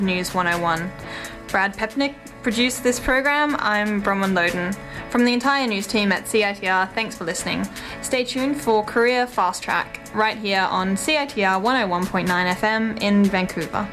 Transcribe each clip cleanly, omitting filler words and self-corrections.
News 101. Brad Pepnick produced this program. I'm Bronwyn Loden. From the entire news team at CITR, thanks for listening. Stay tuned for Career Fast Track right here on CITR 101.9 FM in Vancouver.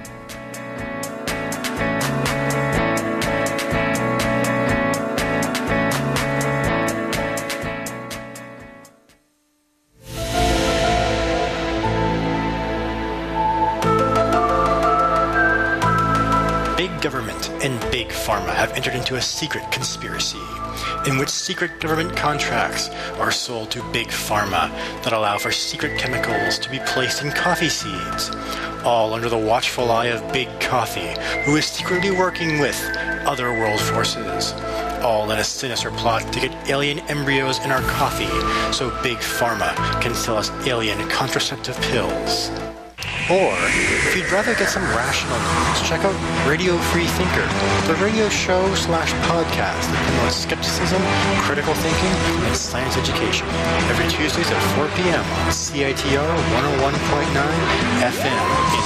Government and Big Pharma have entered into a secret conspiracy in which secret government contracts are sold to Big Pharma that allow for secret chemicals to be placed in coffee seeds, all under the watchful eye of Big Coffee, who is secretly working with other world forces, all in a sinister plot to get alien embryos in our coffee so Big Pharma can sell us alien contraceptive pills. Or, if you'd rather get some rational news, check out Radio Free Thinker, the radio show/podcast that promotes skepticism, critical thinking, and science education, every Tuesdays at 4 p.m. on CITR 101.9 FM in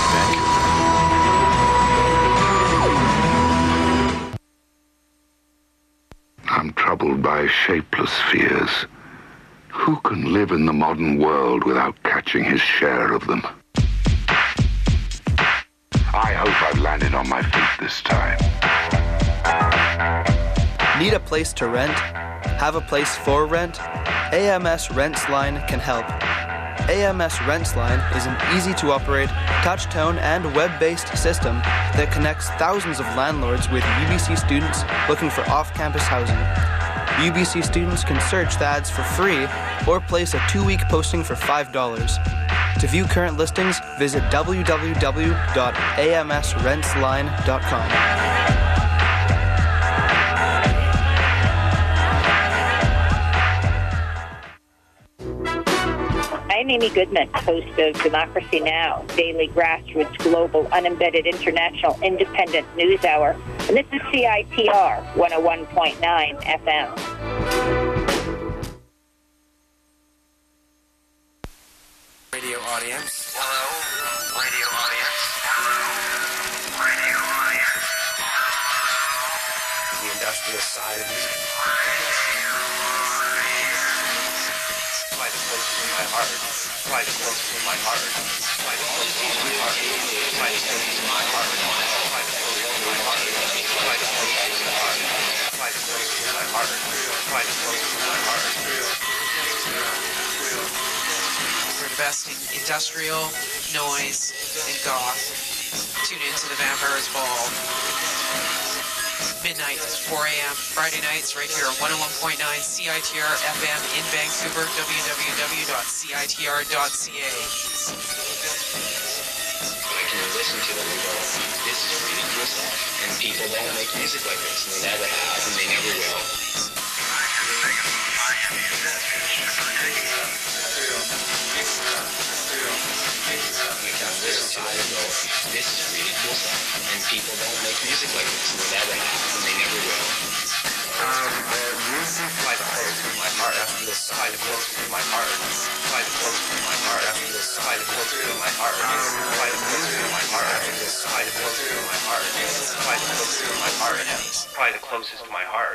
Vancouver. I'm troubled by shapeless fears. Who can live in the modern world without catching his share of them? I hope I've landed on my feet this time. Need a place to rent? Have a place for rent? AMS Rentsline can help. AMS Rentsline is an easy-to-operate, touch-tone, and web-based system that connects thousands of landlords with UBC students looking for off-campus housing. UBC students can search the ads for free or place a 2-week posting for $5. To view current listings, visit www.amsrentsline.com. I'm Amy Goodman, host of Democracy Now!, daily grassroots, global, unembedded, international, independent news hour. And this is CITR 101.9 FM. Radio audience. Hello, radio audience. Radio audience. The industrial side of music. Fly the closest to my heart. Fly the closest to my heart. Fly the closest to my heart. Fly the closest to my heart. Fly the closest to my heart. Fly the closest to my heart. Fly the closest to my heart. Fly the closest to my heart. We're the best in industrial, noise, and goth. Tune in to the Vampires Ball. Midnight, 4 a.m. Friday nights, right here on 101.9 CITR FM in Vancouver, www.citr.ca. I can listen to them and go, this is really cool stuff. And people don't make music like this, and they never have, and they never will. You can listen to it and go, this is really cool stuff. And people don't make music like this, and they never have, and they never will. Fly the closest to my heart after this. Fly the closest to my heart. Fly the closest to my heart after this. Fly the closest to my heart. Fly the closest to my heart after this. Fly the closest to my heart. Fly the closest to my heart. Fly the closest to my heart.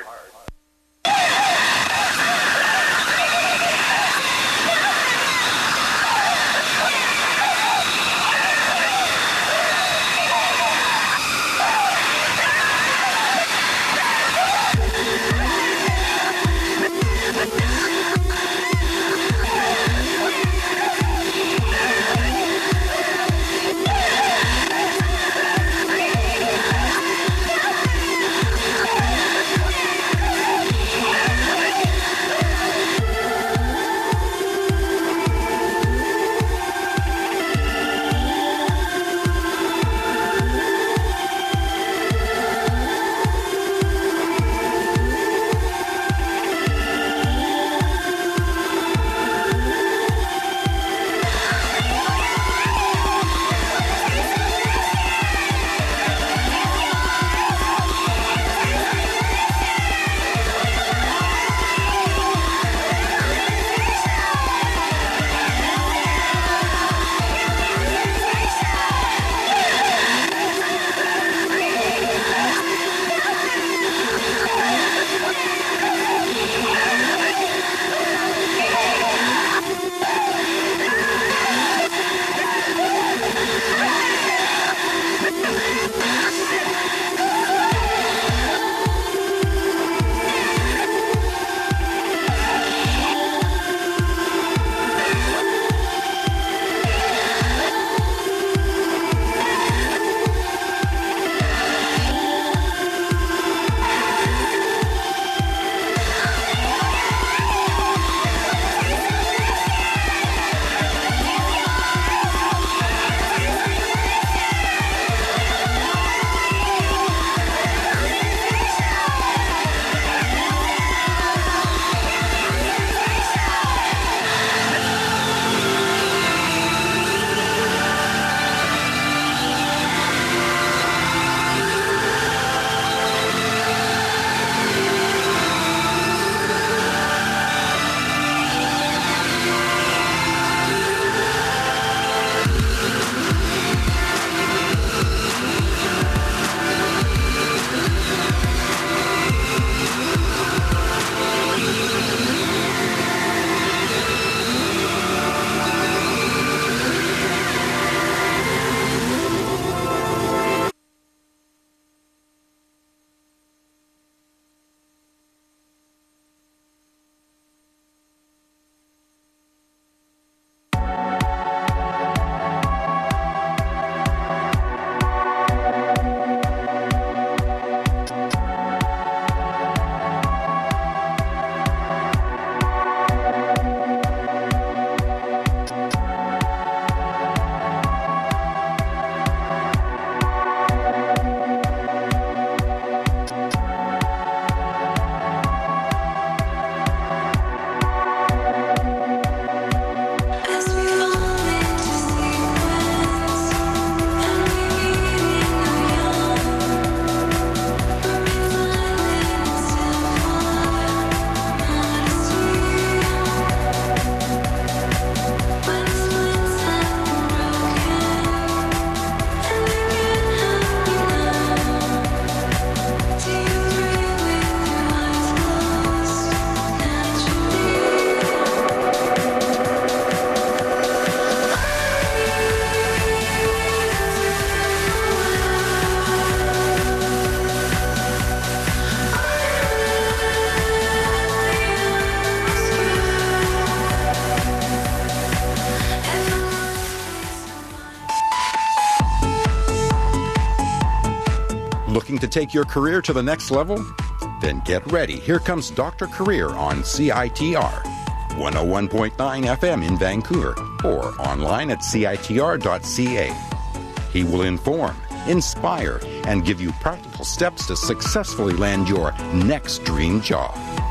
Looking to take your career to the next level? Then get ready. Here comes Dr. Career on CITR 101.9 FM in Vancouver or online at CITR.ca. He will inform, inspire, and give you practical steps to successfully land your next dream job.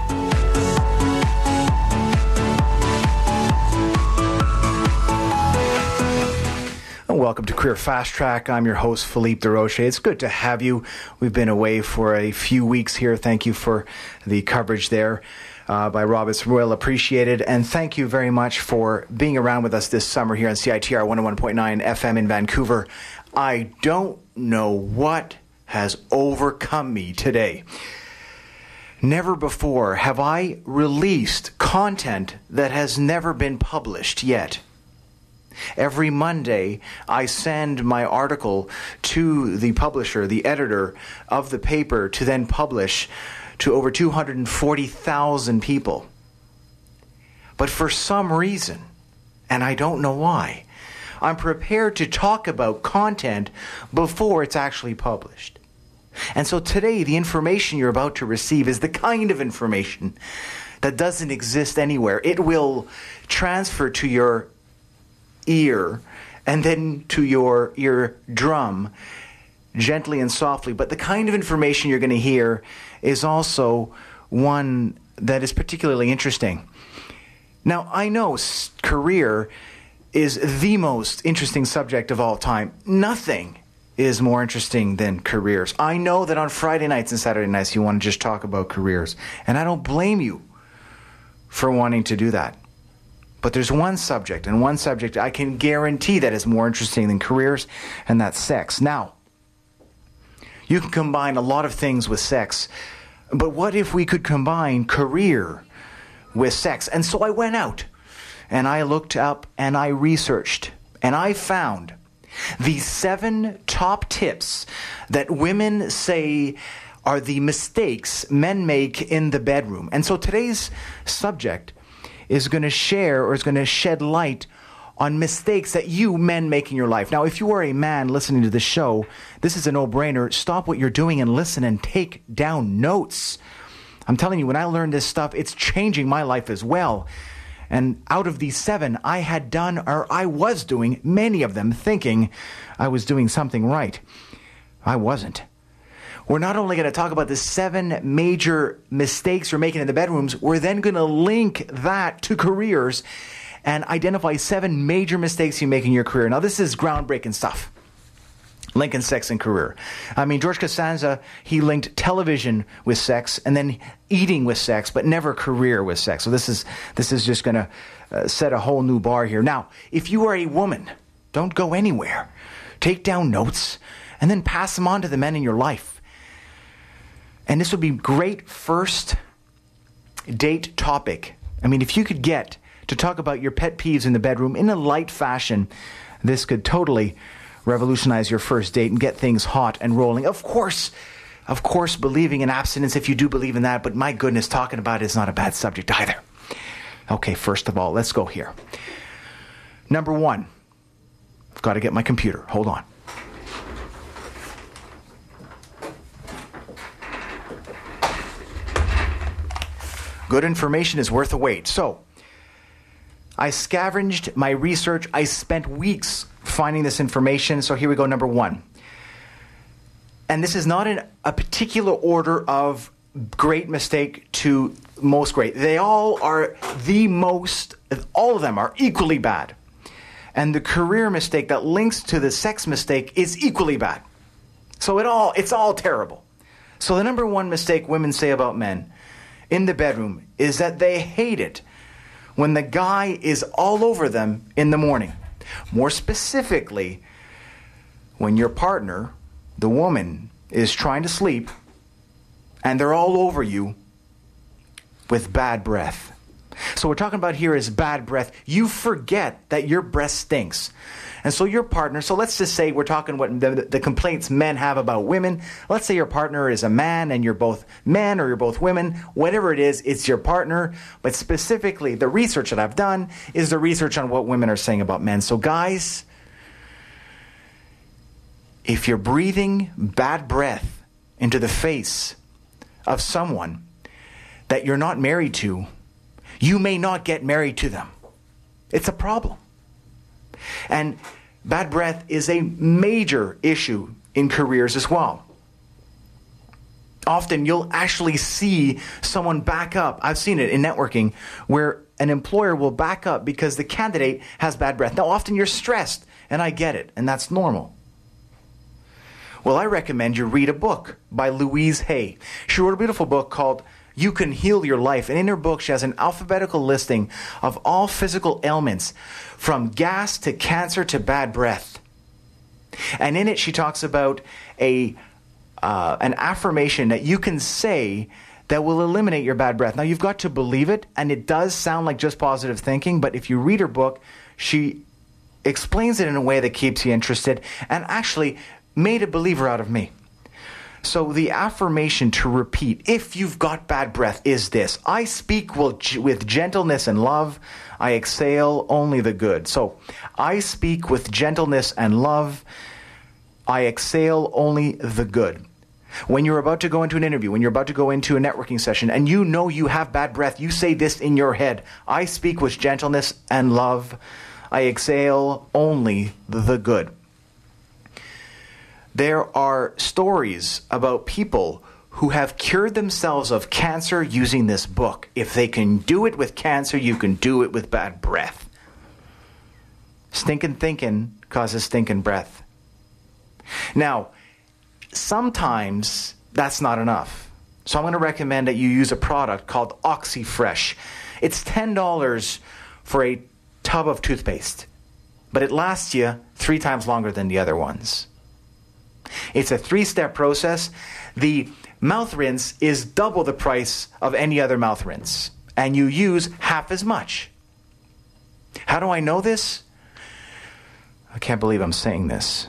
Welcome to Career Fast Track. I'm your host, Philippe Desrochers. It's good to have you. We've been away for a few weeks here. Thank you for the coverage there by Rob. It's well appreciated. And thank you very much for being around with us this summer here on CITR 101.9 FM in Vancouver. I don't know what has overcome me today. Never before have I released content that has never been published yet. Every Monday, I send my article to the publisher, the editor of the paper, to then publish to over 240,000 people. But for some reason, and I don't know why, I'm prepared to talk about content before it's actually published. And so today, the information you're about to receive is the kind of information that doesn't exist anywhere. It will transfer to your ear and then to your eardrum gently and softly. But the kind of information you're going to hear is also one that is particularly interesting. Now, I know career is the most interesting subject of all time. Nothing is more interesting than careers. I know that on Friday nights and Saturday nights you want to just talk about careers, and I don't blame you for wanting to do that. But there's one subject I can guarantee that is more interesting than careers, and that's sex. Now, you can combine a lot of things with sex, but what if we could combine career with sex? And so I went out, and I looked up, and I researched, and I found the 7 top tips that women say are the mistakes men make in the bedroom. And so today's subject is going to shed light on mistakes that you men make in your life. Now, if you are a man listening to the show, this is a no-brainer. Stop what you're doing and listen and take down notes. I'm telling you, when I learned this stuff, it's changing my life as well. And out of these 7, I was doing many of them thinking I was doing something right. I wasn't. We're not only going to talk about the 7 major mistakes you're making in the bedrooms, we're then going to link that to careers and identify 7 major mistakes you make in your career. Now, this is groundbreaking stuff. Linking sex and career. I mean, George Costanza, he linked television with sex and then eating with sex, but never career with sex. So this is just going to set a whole new bar here. Now, if you are a woman, don't go anywhere. Take down notes and then pass them on to the men in your life. And this would be great first date topic. I mean, if you could get to talk about your pet peeves in the bedroom in a light fashion, this could totally revolutionize your first date and get things hot and rolling. Of course, believing in abstinence if you do believe in that, but my goodness, talking about it is not a bad subject either. Okay, first of all, let's go here. Number 1, I've got to get my computer. Hold on. Good information is worth a wait. So, I scavenged my research. I spent weeks finding this information. So here we go, number 1. And this is not in a particular order of great mistake to most great. They all are all of them are equally bad. And the career mistake that links to the sex mistake is equally bad. So it's all terrible. So the number 1 mistake women say about men in the bedroom is that they hate it when the guy is all over them in the morning. More specifically, when your partner, the woman, is trying to sleep and they're all over you with bad breath. So what we're talking about here is bad breath. You forget that your breath stinks. And so your partner, so let's just say we're talking what the complaints men have about women. Let's say your partner is a man and you're both men or you're both women. Whatever it is, it's your partner. But specifically, the research that I've done is the research on what women are saying about men. So guys, if you're breathing bad breath into the face of someone that you're not married to, you may not get married to them. It's a problem. And bad breath is a major issue in careers as well. Often you'll actually see someone back up. I've seen it in networking where an employer will back up because the candidate has bad breath. Now, often you're stressed, and I get it, and that's normal. Well, I recommend you read a book by Louise Hay. She wrote a beautiful book called You Can Heal Your Life. And in her book, she has an alphabetical listing of all physical ailments, from gas to cancer to bad breath. And in it, she talks about an affirmation that you can say that will eliminate your bad breath. Now, you've got to believe it, and it does sound like just positive thinking, but if you read her book, she explains it in a way that keeps you interested and actually made a believer out of me. So the affirmation to repeat if you've got bad breath is this: I speak with gentleness and love. I exhale only the good. So I speak with gentleness and love. I exhale only the good. When you're about to go into an interview, when you're about to go into a networking session, and you know you have bad breath, you say this in your head: I speak with gentleness and love. I exhale only the good. There are stories about people who have cured themselves of cancer using this book. If they can do it with cancer, you can do it with bad breath. Stinking thinking causes stinking breath. Now, sometimes that's not enough. So I'm going to recommend that you use a product called OxyFresh. It's $10 for a tub of toothpaste, but it lasts you 3 times longer than the other ones. It's a 3-step process. The mouth rinse is double the price of any other mouth rinse, and you use half as much. How do I know this? I can't believe I'm saying this.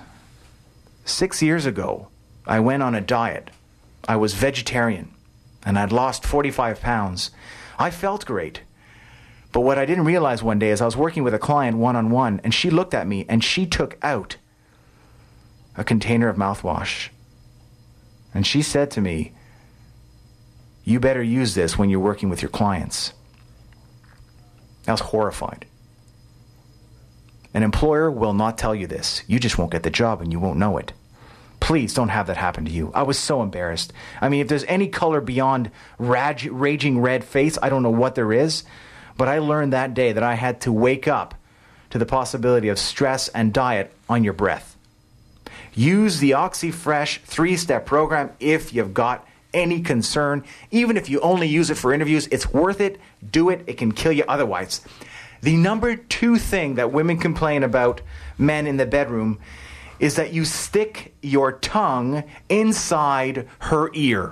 6 years ago, I went on a diet. I was vegetarian, and I'd lost 45 pounds. I felt great. But what I didn't realize one day is I was working with a client one-on-one, and she looked at me, and she took out a container of mouthwash. And she said to me, "You better use this when you're working with your clients." I was horrified. An employer will not tell you this. You just won't get the job and you won't know it. Please don't have that happen to you. I was so embarrassed. I mean, if there's any color beyond raging red face, I don't know what there is. But I learned that day that I had to wake up to the possibility of stress and diet on your breath. Use the OxyFresh 3-step program if you've got any concern. Even if you only use it for interviews, it's worth it. Do it. It can kill you otherwise. The number 2 thing that women complain about men in the bedroom is that you stick your tongue inside her ear.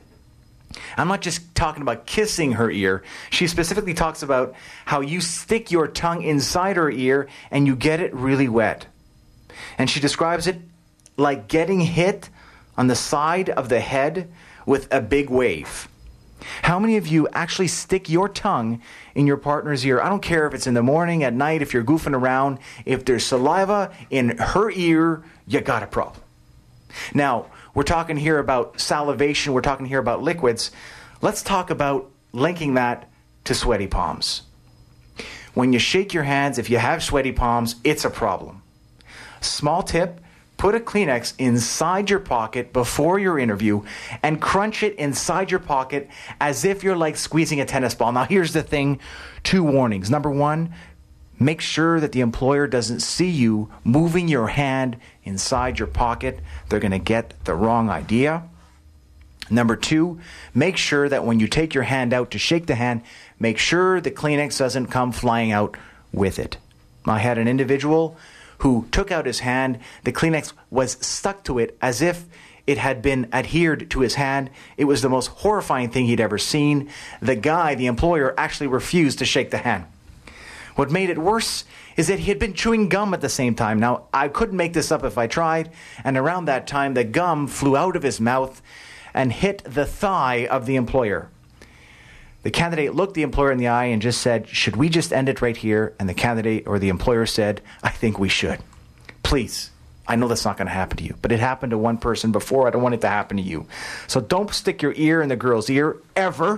I'm not just talking about kissing her ear. She specifically talks about how you stick your tongue inside her ear and you get it really wet. And she describes it like getting hit on the side of the head with a big wave. How many of you actually stick your tongue in your partner's ear? I don't care if it's in the morning, at night, if you're goofing around. If there's saliva in her ear, you got a problem. Now, we're talking here about salivation. We're talking here about liquids. Let's talk about linking that to sweaty palms. When you shake your hands, if you have sweaty palms, it's a problem. Small tip: put a Kleenex inside your pocket before your interview and crunch it inside your pocket as if you're like squeezing a tennis ball. Now, here's the thing. 2 warnings. Number 1, make sure that the employer doesn't see you moving your hand inside your pocket. They're going to get the wrong idea. Number 2, make sure that when you take your hand out to shake the hand, make sure the Kleenex doesn't come flying out with it. I had an individual who took out his hand. The Kleenex was stuck to it as if it had been adhered to his hand. It was the most horrifying thing he'd ever seen. The guy, the employer, actually refused to shake the hand. What made it worse is that he had been chewing gum at the same time. Now, I couldn't make this up if I tried, and around that time, the gum flew out of his mouth and hit the thigh of the employer. The candidate looked the employer in the eye and just said, "Should we just end it right here?" And the candidate or the employer said, "I think we should. Please, I know that's not going to happen to you, but it happened to one person before. I don't want it to happen to you. So don't stick your ear in the girl's ear ever.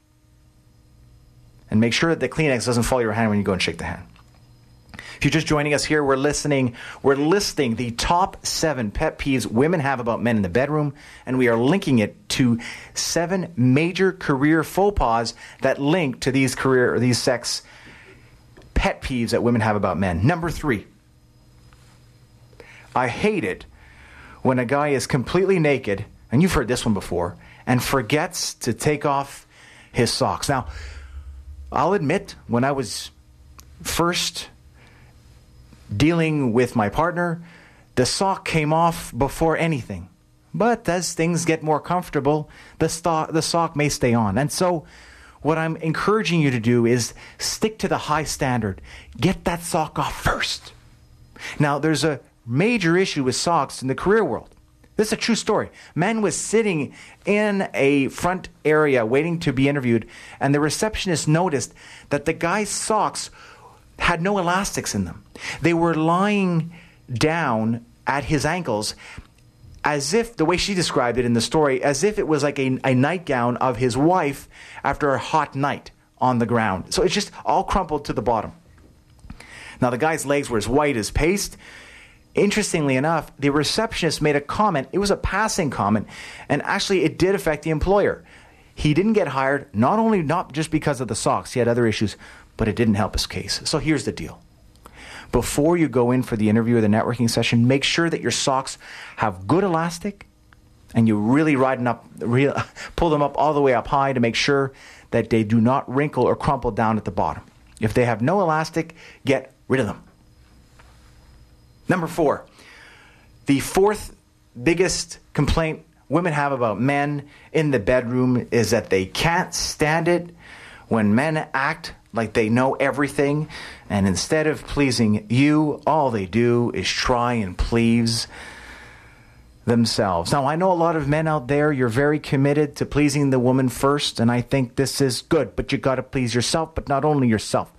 And make sure that the Kleenex doesn't fall in your hand when you go and shake the hand. If you're just joining us here, we're listing the top 7 pet peeves women have about men in the bedroom, and we are linking it to 7 major career faux pas that link to these sex pet peeves that women have about men. Number 3. I hate it when a guy is completely naked, and you've heard this one before, and forgets to take off his socks. Now, I'll admit, when I was first dealing with my partner, the sock came off before anything. But as things get more comfortable, the sock may stay on. And so what I'm encouraging you to do is stick to the high standard. Get that sock off first. Now, there's a major issue with socks in the career world. This is a true story. Man was sitting in a front area waiting to be interviewed, and the receptionist noticed that the guy's socks had no elastics in them. They were lying down at his ankles as if, the way she described it in the story, as if it was like a nightgown of his wife after a hot night on the ground. So it's just all crumpled to the bottom. Now, the guy's legs were as white as paste. Interestingly enough, the receptionist made a comment. It was a passing comment, and actually it did affect the employer. He didn't get hired, not just because of the socks. He had other issues, but it didn't help his case. So here's the deal. Before you go in for the interview or the networking session, make sure that your socks have good elastic, and you really pull them up all the way up high to make sure that they do not wrinkle or crumple down at the bottom. If they have no elastic, get rid of them. Number 4, the 4th biggest complaint women have about men in the bedroom is that they can't stand it when men act like they know everything, and instead of pleasing you, all they do is try and please themselves. Now, I know a lot of men out there, you're very committed to pleasing the woman first, and I think this is good, but you got to please yourself, but not only yourself.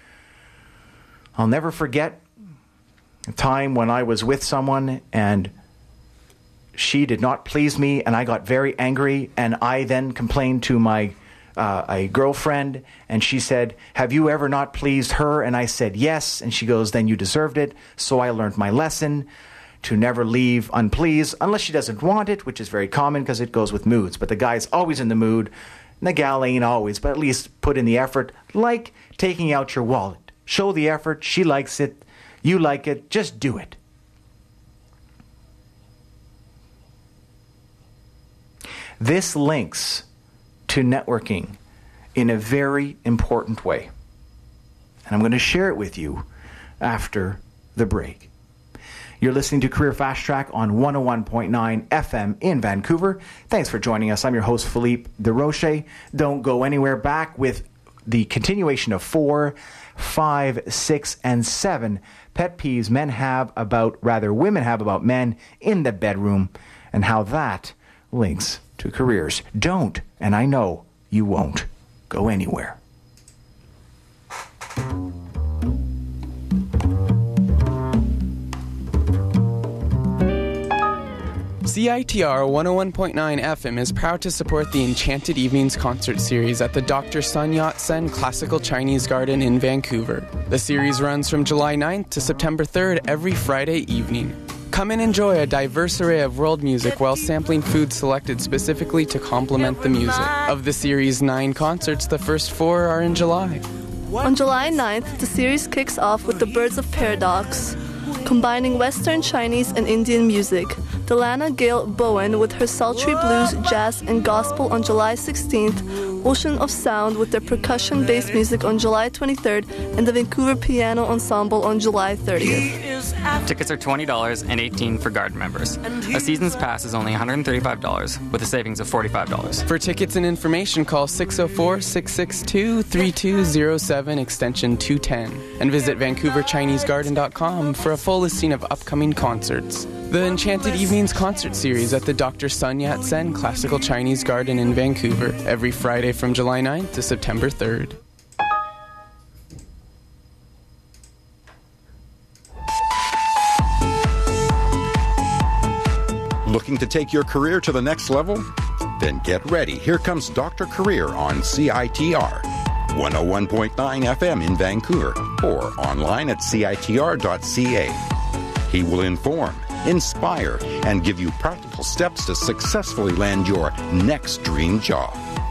I'll never forget a time when I was with someone and she did not please me, and I got very angry, and I then complained to my a girlfriend, and she said, "Have you ever not pleased her?" And I said, "Yes." And she goes, "Then you deserved it." So I learned my lesson to never leave unpleased, unless she doesn't want it, which is very common because it goes with moods. But the guy's always in the mood, and the gal ain't always, but at least put in the effort, like taking out your wallet. Show the effort. She likes it. You like it. Just do it. This links to networking in a very important way. And I'm going to share it with you after the break. You're listening to Career Fast Track on 101.9 FM in Vancouver. Thanks for joining us. I'm your host, Philippe Desrochers. Don't go anywhere. Back with the continuation of 4, 5, 6, and 7 pet peeves women have about men in the bedroom, and how that links to careers. Don't, and I know you won't, go anywhere. CITR 101.9 FM is proud to support the Enchanted Evenings concert series at the Dr. Sun Yat-sen Classical Chinese Garden in Vancouver. The series runs from July 9th to September 3rd every Friday evening. Come and enjoy a diverse array of world music while sampling food selected specifically to complement the music. Of the series' 9 concerts, the first 4 are in July. On July 9th, the series kicks off with the Birds of Paradox, combining Western, Chinese, and Indian music. Delana Gale Bowen with her sultry blues, jazz, and gospel on July 16th, Ocean of Sound with their percussion-based music on July 23rd, and the Vancouver Piano Ensemble on July 30th. Tickets are $20 and $18 for Garden members. A season's pass is only $135 with a savings of $45. For tickets and information, call 604-662-3207 extension 210 and visit VancouverChineseGarden.com for a full listing of upcoming concerts. The Enchanted Evenings concert series at the Dr. Sun Yat-sen Classical Chinese Garden in Vancouver every Friday from July 9th to September 3rd. Looking to take your career to the next level? Then get ready. Here comes Dr. Career on CITR 101.9 FM in Vancouver or online at CITR.ca. He will inform, inspire, and give you practical steps to successfully land your next dream job.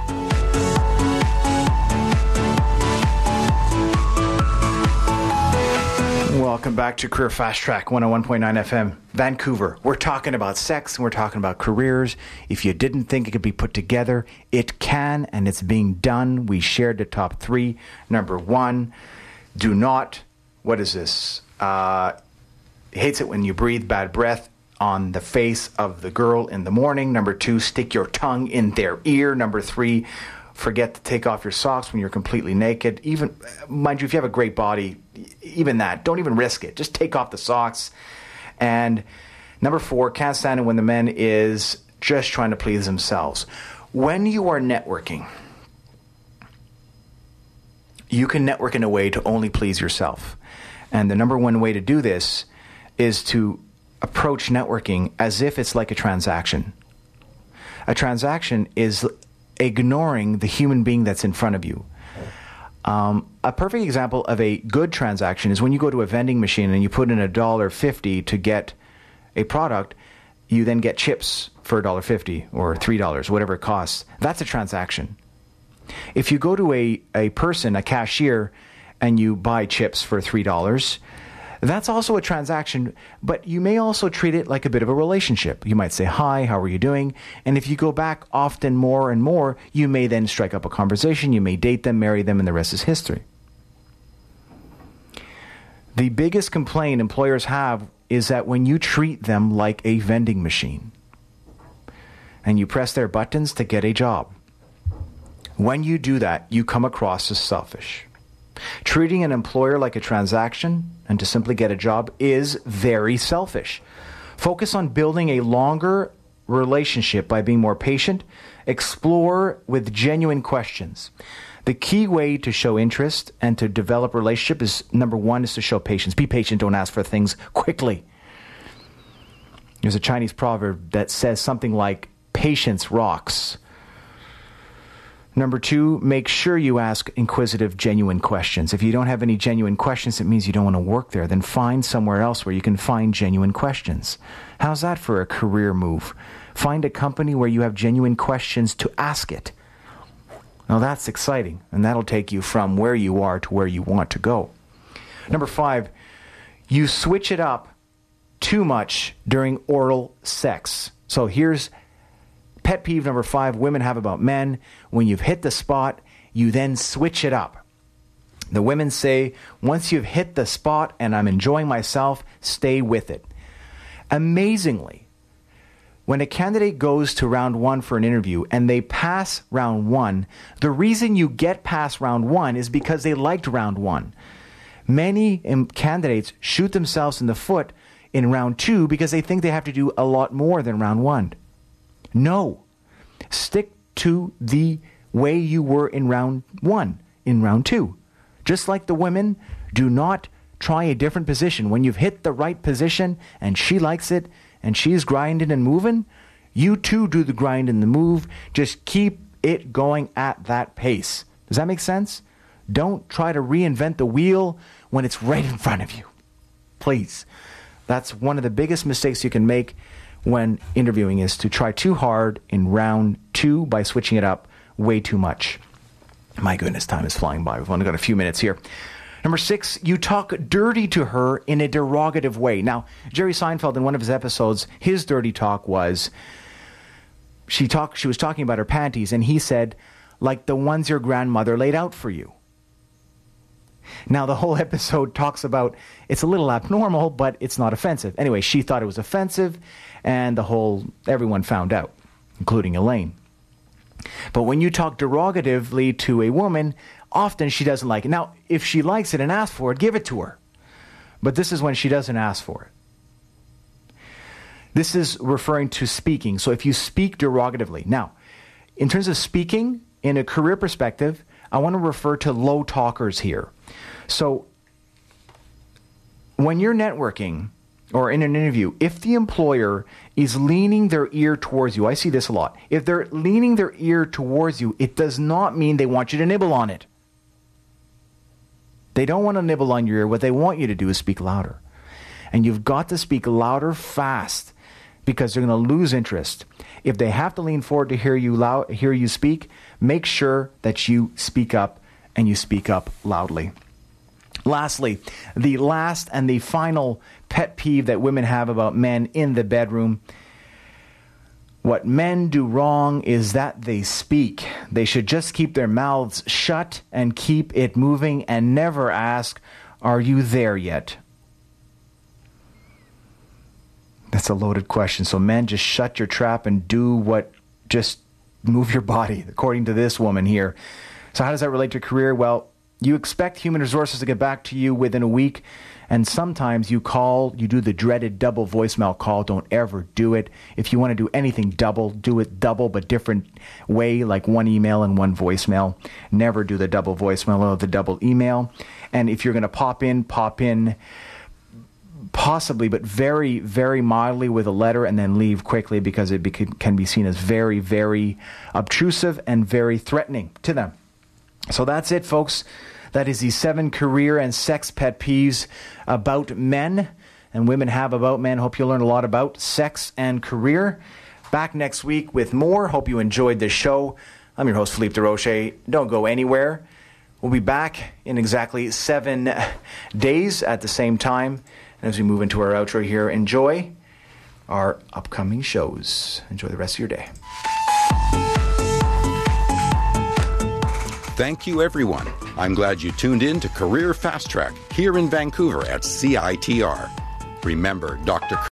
Welcome back to Career Fast Track 101.9 FM, Vancouver. We're talking about sex and we're talking about careers. If you didn't think it could be put together, it can, and it's being done. We shared the top 3. Number 1, do not, what is this? Hates it when you breathe bad breath on the face of the girl in the morning. Number 2, stick your tongue in their ear. Number 3, forget to take off your socks when you're completely naked. Even, mind you, if you have a great body, even that, don't even risk it. Just take off the socks. And number 4, can't stand it when the man is just trying to please themselves. When you are networking, you can network in a way to only please yourself. And the number 1 way to do this is to approach networking as if it's like a transaction. A transaction is ignoring the human being that's in front of you. A perfect example of a good transaction is when you go to a vending machine and you put in $1.50 to get a product, you then get chips for $1.50 or $3, whatever it costs. That's a transaction. If you go to a person, a cashier, and you buy chips for $3, that's also a transaction, but you may also treat it like a bit of a relationship. You might say, hi, how are you doing? And if you go back often more and more, you may then strike up a conversation. You may date them, marry them, and the rest is history. The biggest complaint employers have is that when you treat them like a vending machine and you press their buttons to get a job, when you do that, you come across as selfish. Treating an employer like a transaction and to simply get a job is very selfish. Focus on building a longer relationship by being more patient. Explore with genuine questions. The key way to show interest and to develop a relationship is, number 1, is to show patience. Be patient, don't ask for things quickly. There's a Chinese proverb that says something like, patience rocks. Number 2, make sure you ask inquisitive, genuine questions. If you don't have any genuine questions, it means you don't want to work there. Then find somewhere else where you can find genuine questions. How's that for a career move? Find a company where you have genuine questions to ask it. Now that's exciting, and that'll take you from where you are to where you want to go. Number 5, you switch it up too much during oral sex. So here's pet peeve number 5 women have about men. When you've hit the spot, you then switch it up. The women say, once you've hit the spot and I'm enjoying myself, stay with it. Amazingly, when a candidate goes to round 1 for an interview and they pass round 1, the reason you get past round 1 is because they liked round 1. Many candidates shoot themselves in the foot in round 2 because they think they have to do a lot more than round 1. No. Stick to the way you were in round 1, in round 2. Just like the women, do not try a different position. When you've hit the right position and she likes it and she's grinding and moving, you too do the grind and the move. Just keep it going at that pace. Does that make sense? Don't try to reinvent the wheel when it's right in front of you. Please. That's one of the biggest mistakes you can make when interviewing, is to try too hard in round 2 by switching it up way too much. My goodness, time is flying by. We've only got a few minutes here. Number 6, you talk dirty to her in a derogative way. Now, Jerry Seinfeld, in one of his episodes, his dirty talk was, she was talking about her panties, and he said, like the ones your grandmother laid out for you. Now, the whole episode talks about, it's a little abnormal, but it's not offensive. Anyway, she thought it was offensive, and everyone found out, including Elaine. But when you talk derogatively to a woman, often she doesn't like it. Now, if she likes it and asks for it, give it to her. But this is when she doesn't ask for it. This is referring to speaking. So if you speak derogatively. Now, in terms of speaking, in a career perspective, I want to refer to low talkers here. So when you're networking, or in an interview, if the employer is leaning their ear towards you, I see this a lot. If they're leaning their ear towards you, it does not mean they want you to nibble on it. They don't want to nibble on your ear. What they want you to do is speak louder. And you've got to speak louder fast because they're going to lose interest. If they have to lean forward to hear you speak, make sure that you speak up and you speak up loudly. Lastly, the last and the final pet peeve that women have about men in the bedroom. What men do wrong is that they speak. They should just keep their mouths shut and keep it moving and never ask, "Are you there yet?" That's a loaded question. So men, just shut your trap and just move your body, according to this woman here. So how does that relate to career? Well, you expect human resources to get back to you within a week, and sometimes you do the dreaded double voicemail call. Don't ever do it. If you want to do anything double, do it double, but different way, like one email and one voicemail. Never do the double voicemail or the double email. And if you're going to pop in possibly, but very, very mildly with a letter, and then leave quickly because it can be seen as very, very obtrusive and very threatening to them. So that's it, folks. That is the 7 career and sex pet peeves about men and women have about men. Hope you learned a lot about sex and career. Back next week with more. Hope you enjoyed this show. I'm your host, Philippe Desrochers. Don't go anywhere. We'll be back in exactly 7 days at the same time. And as we move into our outro here, enjoy our upcoming shows. Enjoy the rest of your day. Thank you, everyone. I'm glad you tuned in to Career Fast Track here in Vancouver at CITR. Remember, Dr.